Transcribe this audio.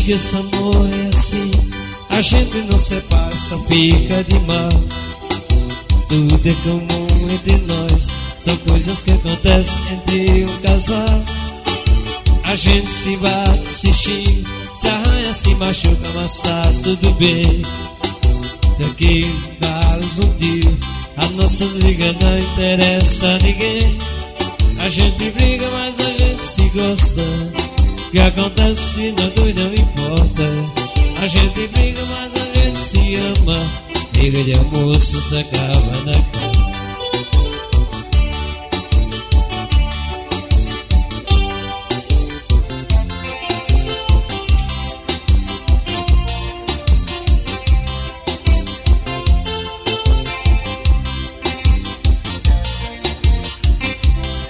que esse amor é assim, a gente não separa, só fica de mal. Tudo é comum entre nós, são coisas que acontecem entre um casal. A gente se bate, se xinga, se arranha, se machuca, mas tá tudo bem. Eu quis dar-lhes um tiro, as nossas ligas não interessam a ninguém. A gente briga, mas a gente se gosta, o que acontece de nós dois não importa. A gente briga, mas a gente se ama, briga de almoço se acaba na cama.